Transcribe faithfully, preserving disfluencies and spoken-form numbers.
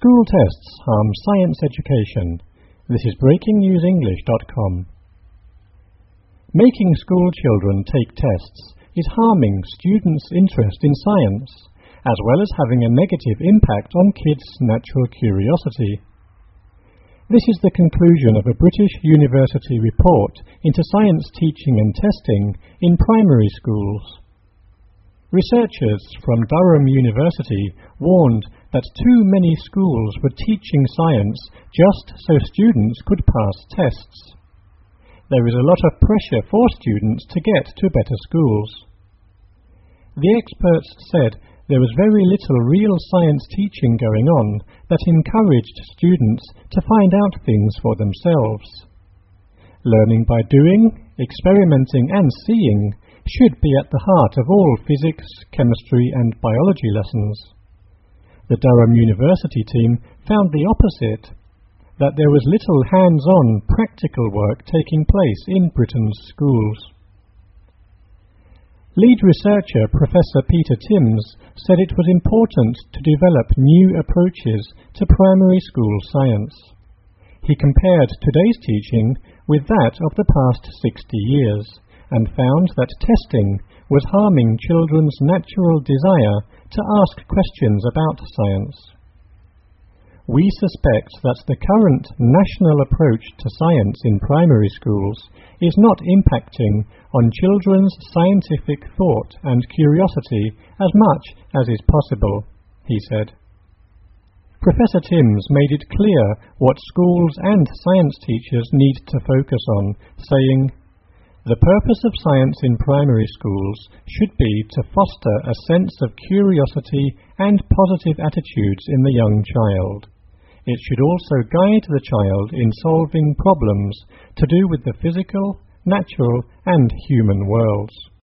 School tests harm science education. This is breaking news english dot com. Making school children take tests is harming students' interest in science, as well as having a negative impact on kids' natural curiosity. This is the conclusion of a British university report into science teaching and testing in primary schools. Researchers from Durham University warned that too many schools were teaching science just so students could pass tests. There is a lot of pressure for students to get to better schools. The experts said there was very little real science teaching going on that encouraged students to find out things for themselves. Learning by doing, experimenting and seeing should be at the heart of all physics, chemistry and biology lessons. The Durham University team found the opposite, that there was little hands-on practical work taking place in Britain's schools. Lead researcher Professor Peter Timms said it was important to develop new approaches to primary school science. He compared today's teaching with that of the past sixty years and found that testing was harming children's natural desire to ask questions about science. We suspect that the current national approach to science in primary schools is not impacting on children's scientific thought and curiosity as much as is possible, he said. Professor Timms made it clear what schools and science teachers need to focus on, saying, "The purpose of science in primary schools should be to foster a sense of curiosity and positive attitudes in the young child. It should also guide the child in solving problems to do with the physical, natural and human worlds."